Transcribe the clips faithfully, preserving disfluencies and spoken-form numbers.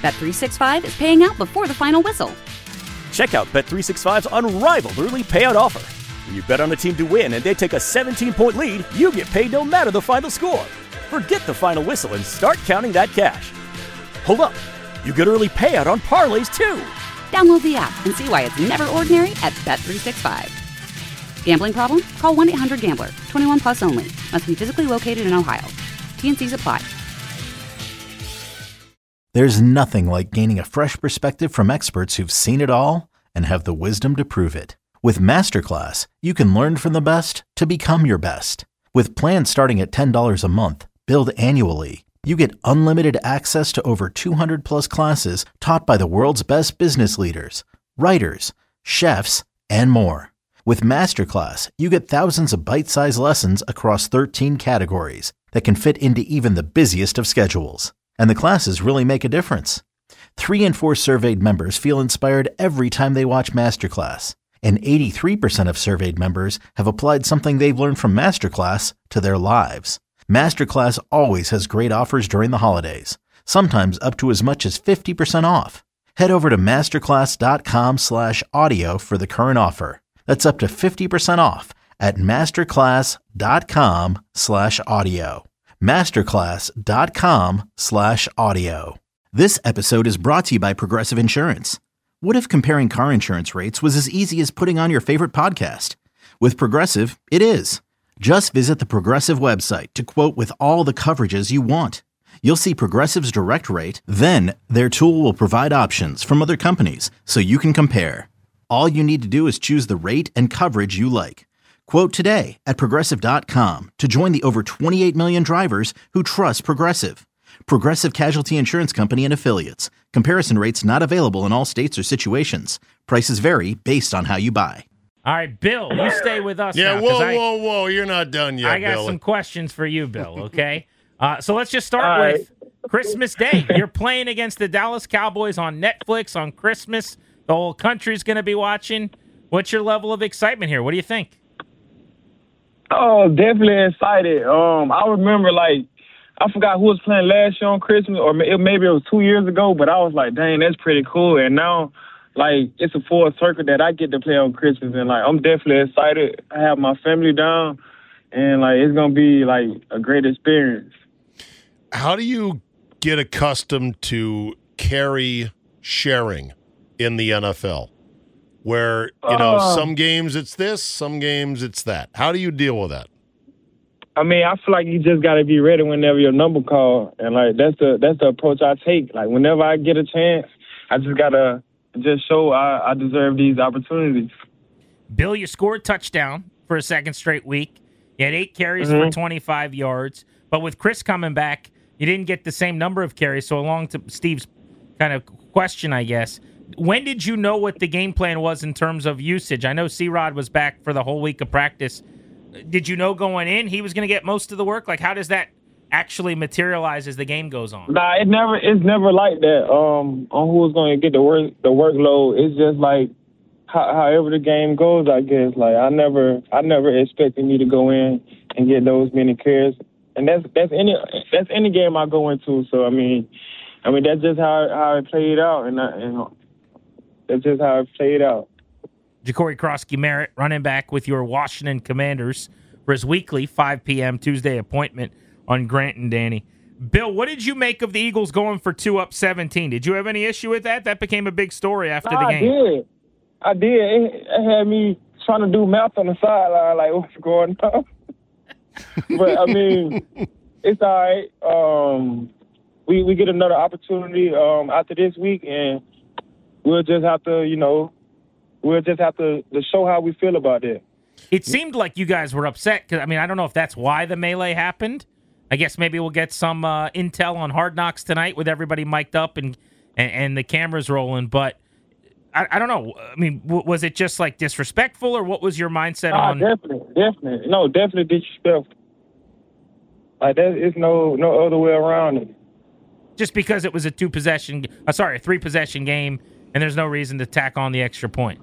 Bet three sixty-five is paying out before the final whistle. Check out Bet three sixty-five's unrivaled early payout offer. When you bet on a team to win and they take a seventeen-point lead, you get paid no matter the final score. Forget the final whistle and start counting that cash. Hold up. You get early payout on parlays, too. Download the app and see why it's never ordinary at Bet three sixty-five. Gambling problem? Call one eight hundred gambler. twenty-one plus only. Must be physically located in Ohio. T N Cs apply. There's nothing like gaining a fresh perspective from experts who've seen it all and have the wisdom to prove it. With Masterclass, you can learn from the best to become your best. With plans starting at ten dollars a month, billed annually, you get unlimited access to over two hundred plus classes taught by the world's best business leaders, writers, chefs, and more. With Masterclass, you get thousands of bite-sized lessons across thirteen categories that can fit into even the busiest of schedules. And the classes really make a difference. Three in four surveyed members feel inspired every time they watch Masterclass. And eighty-three percent of surveyed members have applied something they've learned from Masterclass to their lives. Masterclass always has great offers during the holidays, sometimes up to as much as fifty percent off. Head over to masterclass.com slash audio for the current offer. That's up to fifty percent off at masterclass.com slash audio. masterclass.com slash audio. This episode is brought to you by Progressive Insurance. What if comparing car insurance rates was as easy as putting on your favorite podcast? With Progressive, it is. Just visit the Progressive website to quote with all the coverages you want. You'll see Progressive's direct rate, then their tool will provide options from other companies so you can compare. All you need to do is choose the rate and coverage you like. Quote today at progressive dot com to join the over twenty-eight million drivers who trust Progressive. Progressive Casualty Insurance Company and Affiliates. Comparison rates not available in all states or situations. Prices vary based on how you buy. All right, Bill, you stay with us yeah, now. whoa, I, whoa, whoa. You're not done yet, I got Bill. some questions for you, Bill, okay? uh, so let's just start All with right. Christmas Day. You're playing against the Dallas Cowboys on Netflix on Christmas. The whole country's going to be watching. What's your level of excitement here? What do you think? Oh, definitely excited. Um, I remember, like, I forgot who was playing last year on Christmas, or maybe it was two years ago, but I was like, dang, that's pretty cool. And now, like, it's a full circle that I get to play on Christmas, and, like, I'm definitely excited. I have my family down, and, like, it's going to be, like, a great experience. How do you get accustomed to carry sharing in the N F L? Where, you know, uh, some games it's this, some games it's that. How do you deal with that? I mean, I feel like you just got to be ready whenever your number call, and, like, that's the that's the approach I take. Like, whenever I get a chance, I just got to just show I, I deserve these opportunities. Bill, you scored a touchdown for a second straight week. You had eight carries mm-hmm. for twenty-five yards. But with Chris coming back, you didn't get the same number of carries. So along to Steve's kind of question, I guess, when did you know what the game plan was in terms of usage? I know C-Rod was back for the whole week of practice. Did you know going in he was going to get most of the work? Like, how does that actually materialize as the game goes on? Nah, it never. It's never like that. Um, on who's going to get the work, the workload. It's just like how, however the game goes. I guess. Like I never, I never expected me to go in and get those many carries, and that's that's any that's any game I go into. So I mean, I mean that's just how how it played out, and, I, and that's just how it played out. Jacory Krosky-Merritt, running back with your Washington Commanders for his weekly five p.m. Tuesday appointment on Grant and Danny. Bill, what did you make of the Eagles going for two up seventeen? Did you have any issue with that? That became a big story after nah, the game. I did. I did. It, it had me trying to do math on the sideline, like, what's going on? But, I mean, it's all right. Um, we, we get another opportunity um, after this week, and we'll just have to, you know, we'll just have to, to show how we feel about it. It seemed like you guys were upset because, I mean, I don't know if that's why the melee happened. I guess maybe we'll get some uh, intel on Hard Knocks tonight with everybody mic'd up and, and, and the cameras rolling. But I, I don't know. I mean, w- was it just like disrespectful, or what was your mindset ah, on? Definitely, definitely. No, definitely disrespectful. Like, there's no, no other way around it. Just because it was a two-possession, uh, sorry, a three-possession game, and there's no reason to tack on the extra point.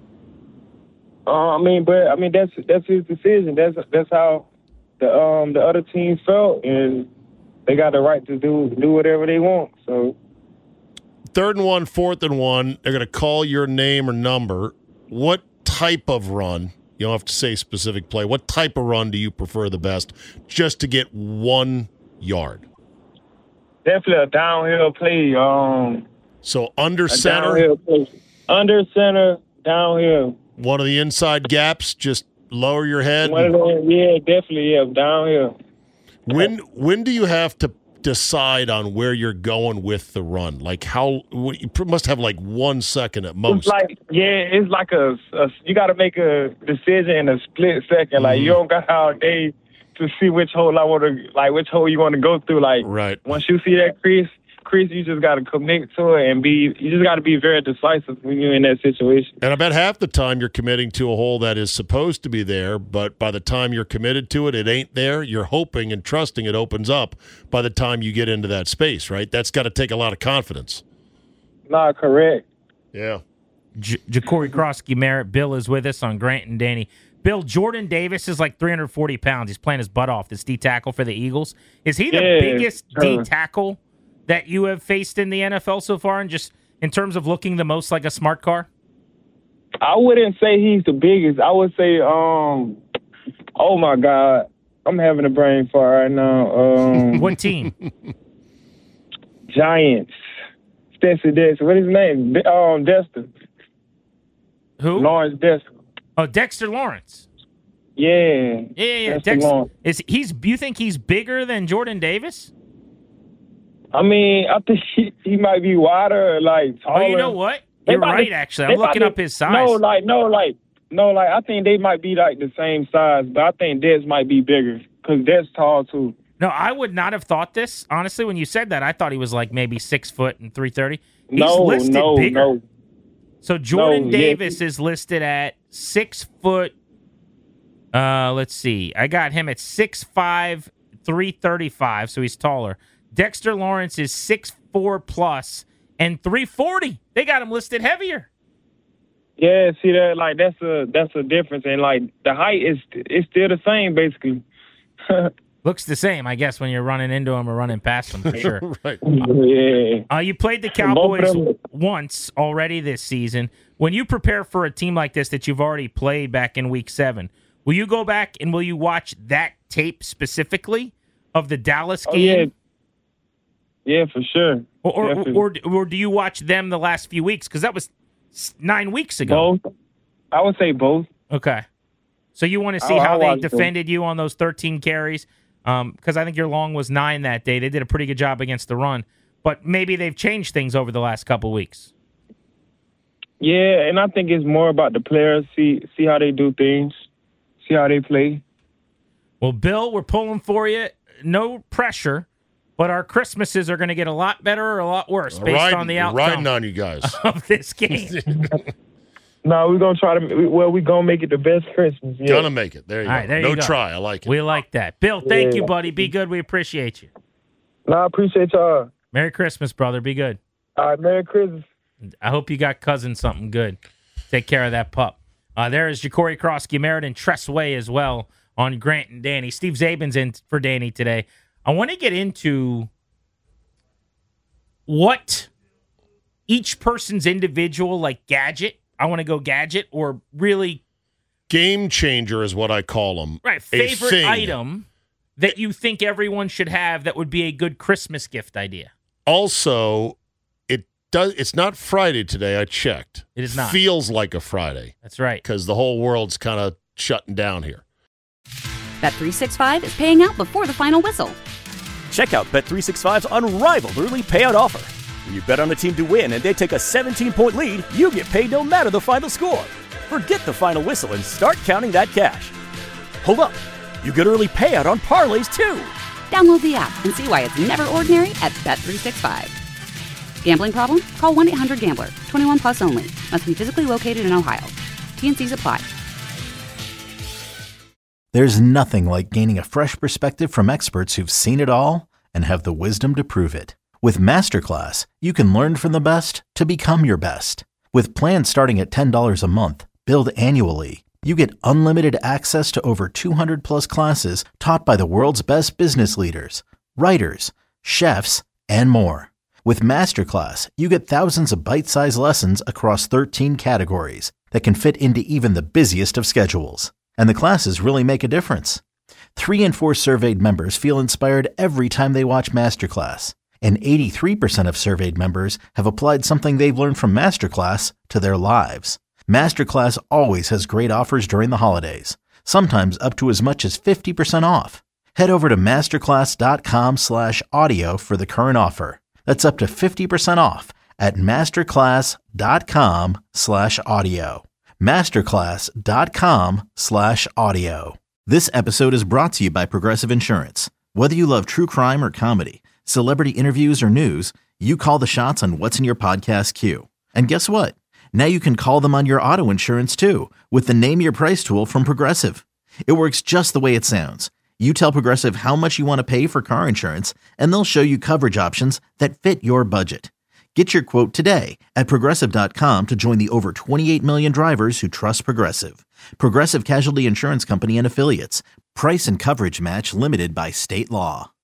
Uh, I mean, but I mean that's that's his decision. That's that's how the um the other team felt, and they got the right to do do whatever they want. So third and one, fourth and one, they're going to call your name or number. What type of run, you don't have to say specific play, what type of run do you prefer the best just to get one yard? Definitely a downhill play. Um, so under a center? Downhill play. Under center, downhill. One of the inside gaps, just lower your head? One of them, yeah, definitely, yeah, downhill. When when do you have to decide on where you're going with the run? Like how you must have like one second at most. It's like yeah, it's like a, a you got to make a decision in a split second. Mm-hmm. Like you don't got all day to see which hole I want to like which hole you want to go through. Like right. Once you see that crease, crease, you just got to commit to it and be. You just got to be very decisive when you're in that situation. And I bet half the time you're committing to a hole that is supposed to be there, but by the time you're committed to it, it ain't there. You're hoping and trusting it opens up by the time you get into that space, right? That's got to take a lot of confidence. Not correct. Yeah. J- Ja'Cory Krosky Merritt. Bill is with us on Grant and Danny. Bill, Jordan Davis is like three hundred forty pounds. He's playing his butt off, this D tackle for the Eagles. Is he the yeah, biggest sure. D tackle that you have faced in the N F L so far, and just in terms of looking the most like a smart car? I wouldn't say he's the biggest. I would say, um, oh my God, I'm having a brain fart right now. Um, what team? Giants. Spencer Dexter. What is his name? Um, Dexter. Who? Lawrence Dexter. Oh, Dexter Lawrence. Yeah. Yeah, yeah, yeah. Dexter Dexter. Lawrence. Is he's? You think he's bigger than Jordan Davis? I mean, I think he, he might be wider, like taller. Oh, you know what? You're right, actually. I'm looking up his size. No, like, no, like, no, like, I think they might be like the same size, but I think Des might be bigger because Des tall too. No, I would not have thought this. Honestly, when you said that, I thought he was like maybe six foot and three thirty. He's no, listed no, bigger. no. So Jordan no, Davis yeah. is listed at six foot. Uh, let's see. I got him at six five, three thirty five. So he's taller. Dexter Lawrence is six four plus and three forty. They got him listed heavier. Yeah, see that? Like that's a that's a difference, and like the height is it's still the same basically. Looks the same, I guess, when you're running into him or running past him, for sure. Right. Yeah. Uh, you played the Cowboys once already this season. When you prepare for a team like this that you've already played back in week seven, will you go back and will you watch that tape specifically of the Dallas Oh, game? yeah. Yeah, for sure. Or or, Definitely. or or do you watch them the last few weeks? Because that was s- nine weeks ago. Both. I would say both. Okay. So you want to see I'll- how I'll they watch them. defended you on those thirteen carries? Because um, I think your long was nine that day. They did a pretty good job against the run. But maybe they've changed things over the last couple weeks. Yeah, and I think it's more about the players. See see how they do things. See how they play. Well, Bill, we're pulling for you. No pressure, but our Christmases are going to get a lot better or a lot worse based riding, on the riding outcome on you guys. of this game. No, we're gonna try to. Well, we're gonna make it the best Christmas. Yeah. Gonna make it. There you All go. right, there no you go. try. I like it. We like that. Bill, thank Yeah. you, buddy. Be good. We appreciate you. No, I appreciate y'all. Merry Christmas, brother. Be good. All right, Merry Christmas. I hope you got cousin something good. Take care of that pup. Uh, there is Ja'Cory Krosky Merritt and Tress Way as well on Grant and Danny. Steve Zabin's in for Danny today. I want to get into what each person's individual like gadget. I want to go gadget or really Game changer is what I call them. right favorite item that you think everyone should have that would be a good Christmas gift idea. Also, it does. It's not Friday today. I checked. It is not. Feels like a Friday That's right. because the whole world's kind of shutting down here. Bet three sixty-five is paying out before the final whistle. Check out Bet three sixty-five's unrivaled early payout offer. When you bet on a team to win and they take a seventeen-point lead, you get paid no matter the final score. Forget the final whistle and start counting that cash. Hold up. You get early payout on parlays, too. Download the app and see why it's never ordinary at Bet three sixty-five. Gambling problem? Call one eight hundred gambler. twenty-one plus only. Must be physically located in Ohio. T N Cs apply. There's nothing like gaining a fresh perspective from experts who've seen it all and have the wisdom to prove it. With Masterclass, you can learn from the best to become your best. With plans starting at ten dollars a month, billed annually, you get unlimited access to over two hundred plus classes taught by the world's best business leaders, writers, chefs, and more. With Masterclass, you get thousands of bite-sized lessons across thirteen categories that can fit into even the busiest of schedules. And the classes really make a difference. Three in four surveyed members feel inspired every time they watch Masterclass. And eighty-three percent of surveyed members have applied something they've learned from Masterclass to their lives. Masterclass always has great offers during the holidays, sometimes up to as much as fifty percent off. Head over to masterclass.com slash audio for the current offer. That's up to fifty percent off at masterclass.com slash audio. Masterclass.com slash audio. This episode is brought to you by Progressive Insurance. Whether you love true crime or comedy, celebrity interviews or news, you call the shots on what's in your podcast queue. And guess what? Now you can call them on your auto insurance too with the Name Your Price tool from Progressive. It works just the way it sounds. You tell Progressive how much you want to pay for car insurance, and they'll show you coverage options that fit your budget. Get your quote today at Progressive dot com to join the over twenty-eight million drivers who trust Progressive. Progressive Casualty Insurance Company and Affiliates. Price and coverage match limited by state law.